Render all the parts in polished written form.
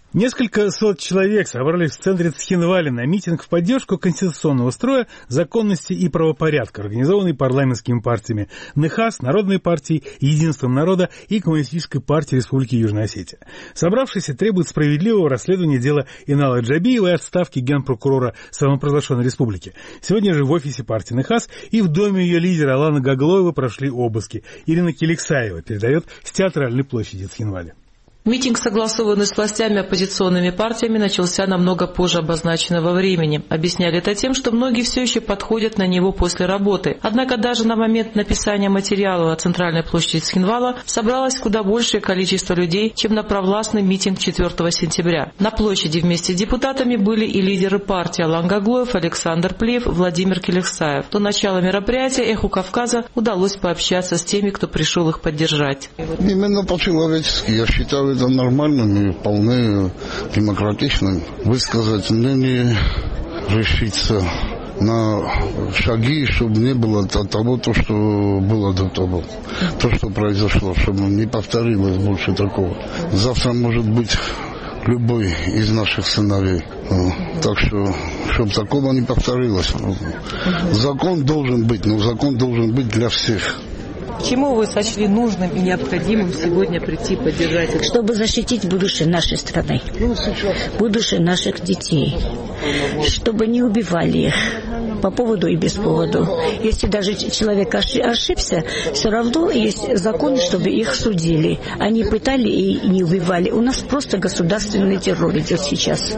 Несколько сот человек собрались в центре Цхинвали на митинг в поддержку конституционного строя, законности и правопорядка, организованный парламентскими партиями НХАС, Народной партией, Единством народа и Коммунистической партией Республики Южная Осетия. Собравшиеся требуют справедливого расследования дела Инала Джабиева и отставки генпрокурора самопровозглашенной республики. Сегодня же в офисе партии НХАС и в доме ее лидера Алана Гаглоева прошли обыски. Ирина Келексаева передает с театральной площади Цхинвали. Митинг, согласованный с властями оппозиционными партиями, начался намного позже обозначенного времени. Объясняли это тем, что многие все еще подходят на него после работы. Однако даже на момент написания материала о центральной площади Цхинвала собралось куда большее количество людей, чем на провластный митинг 4 сентября. На площади вместе с депутатами были и лидеры партии Алан Гаглоев, Александр Плиев, Владимир Келексаев. До начала мероприятия «Эху Кавказа» удалось пообщаться с теми, кто пришел их поддержать. Именно по-человечески, я считаю, это нормальным и вполне демократичным. Высказать мнение, решиться на шаги, чтобы не было того, то, что было до того. То, что произошло, чтобы не повторилось больше такого. Завтра может быть любой из наших сыновей. Так что, чтобы такого не повторилось. Закон должен быть, но закон должен быть для всех. Чему вы сочли нужным и необходимым сегодня прийти поддержать? Чтобы защитить будущее нашей страны, будущее наших детей, чтобы не убивали их по поводу и без повода. Если даже человек ошибся, все равно есть законы, чтобы их судили. Они пытали и не убивали. У нас просто государственный террор идет сейчас.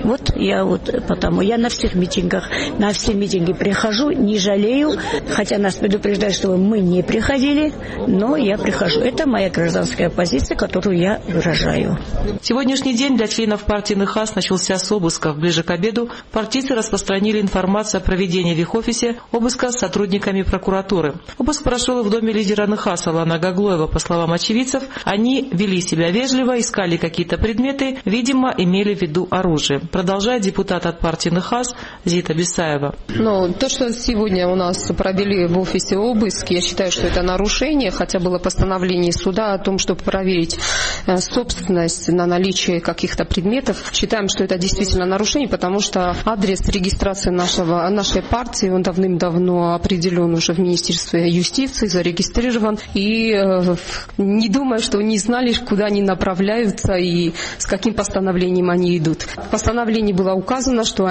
Потому я на всех митингах, на все митинги прихожу, не жалею, хотя нас предупреждают, чтобы мы не приходили, но я прихожу. Это моя гражданская позиция, которую я выражаю. Сегодняшний день для членов партии НХАС начался с обысков. Ближе к обеду партийцы распространили информацию о проведении в их офисе обыска с сотрудниками прокуратуры. Обыск прошел и в доме лидера НХАС Алана Гаглоева. По словам очевидцев, они вели себя вежливо, искали какие-то предметы, видимо, имели в виду оружие. Продолжает депутат от партии НХАС Зита Бесаева. То, что сегодня у нас провели в офисе обыск, я считаю, что это нарушение, хотя было постановление суда о том, чтобы проверить собственность на наличие каких-то предметов. Считаем, что это действительно нарушение, потому что адрес регистрации нашей партии, он давным-давно определен уже в Министерстве юстиции, зарегистрирован. И не думаю, что не знали, куда они направляются и с каким постановлением они идут. В постановлении было указано, что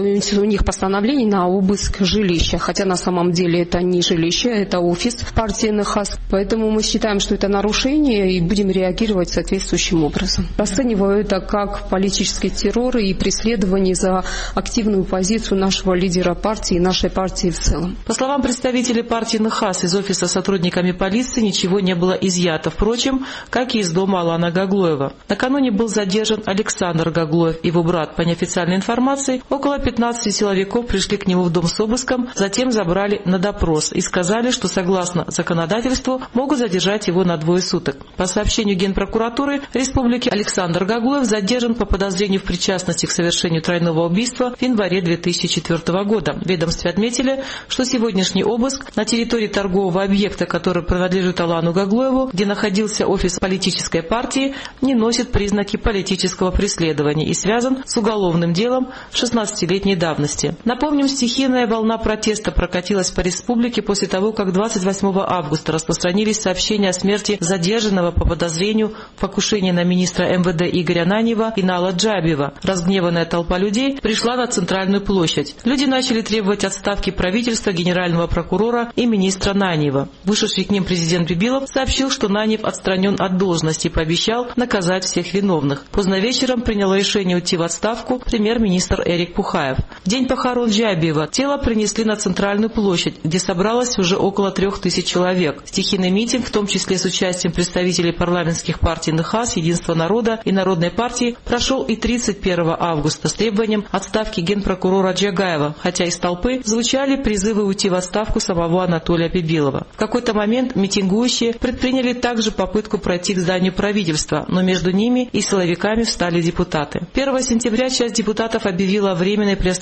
у них постановление на обыск жилища, хотя на самом деле это не жилище, это офис партии НХАС. Поэтому мы считаем, что это нарушение и будем реагировать соответствующим образом. Расцениваю это как политический террор и преследование за активную позицию нашего лидера партии и нашей партии в целом. По словам представителей партии НХАС, из офиса сотрудниками полиции ничего не было изъято, впрочем, как и из дома Алана Гаглоева. Накануне был задержан Александр Гаглоев, его брат. По неофициальной информации, около 15 силовиков пришли к нему в дом с обыском, затем забрали на допрос и сказали, что согласно законодательству могут задержать его на 2 суток. По сообщению Генпрокуратуры Республики, Александр Гаглоев задержан по подозрению в причастности к совершению тройного убийства в январе 2004 года. В ведомстве отметили, что сегодняшний обыск на территории торгового объекта, который принадлежит Алану Гаглоеву, где находился офис политической партии, не носит признаки политического преследования и связан с уголовным делом 16-летней давности. Напомним, стихийная волна протеста прокатилась по республике после того, как 28 августа распространились сообщения о смерти задержанного по подозрению в покушении на министра МВД Игоря Наньева Инала Джабиева. Разгневанная толпа людей пришла на центральную площадь. Люди начали требовать отставки правительства, генерального прокурора и министра Наньева. Вышедший к ним президент Бибилов сообщил, что Наньев отстранен от должности и пообещал наказать всех виновных. Поздно вечером приняло решение уйти в отставку премьер-министр Эрик Пухаев. В день похорон Джабиева тело принесли на центральную площадь, где собралось уже около 3000 человек. Стихийный митинг, в том числе с участием представителей парламентских партий НХАС, Единства народа и Народной партии, прошел и 31 августа с требованием отставки генпрокурора Джагаева, хотя из толпы звучали призывы уйти в отставку самого Анатолия Бибилова. В какой-то момент митингующие предприняли также попытку пройти к зданию правительства, но между ними и силовиками встали депутаты. 1 сентября часть депутатов объявила о временной приостановке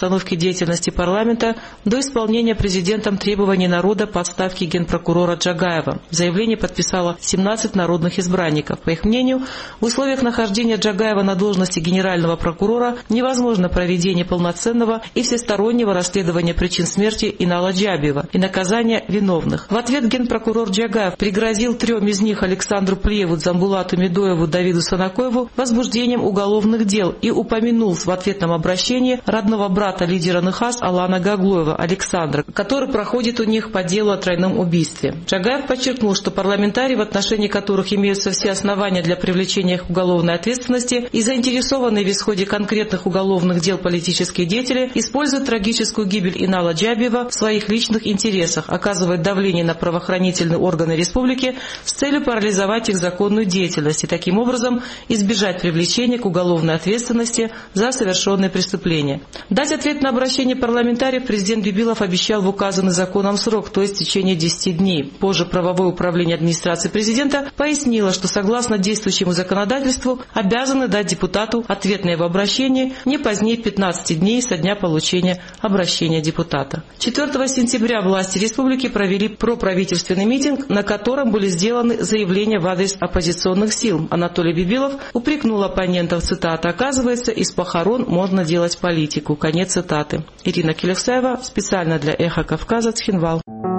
приостановки деятельности парламента до исполнения президентом требований народа по отставке генпрокурора Джагаева. Заявление подписало 17 народных избранников. По их мнению, в условиях нахождения Джагаева на должности генерального прокурора невозможно проведение полноценного и всестороннего расследования причин смерти Инала Джабиева и наказания виновных. В ответ генпрокурор Джагаев пригрозил 3 из них Александру Плиеву, Дзамбулату Медоеву, Давиду Санакоеву возбуждением уголовных дел и упомянул в ответном обращении родного брата лидера НХАС Алана Гаглоева Александра, который проходит у них по делу о тройном убийстве. Джагаев подчеркнул, что парламентарии, в отношении которых имеются все основания для привлечения их к уголовной ответственности и заинтересованные в исходе конкретных уголовных дел политические деятели, используют трагическую гибель Инала Джабиева в своих личных интересах, оказывают давление на правоохранительные органы республики с целью парализовать их законную деятельность и таким образом избежать привлечения к уголовной ответственности за совершенные преступления. Дать ответ на обращение парламентариев президент Бибилов обещал в указанный законом срок, то есть в течение 10 дней. Позже правовое управление администрации президента пояснило, что согласно действующему законодательству обязаны дать депутату ответ на его обращение не позднее 15 дней со дня получения обращения депутата. 4 сентября власти республики провели проправительственный митинг, на котором были сделаны заявления в адрес оппозиционных сил. Анатолий Бибилов упрекнул оппонентов, цитата: «Оказывается, из похорон можно делать политику». Конец цитаты. Ирина Келевсаева, специально для «Эхо Кавказа», Цхинвал.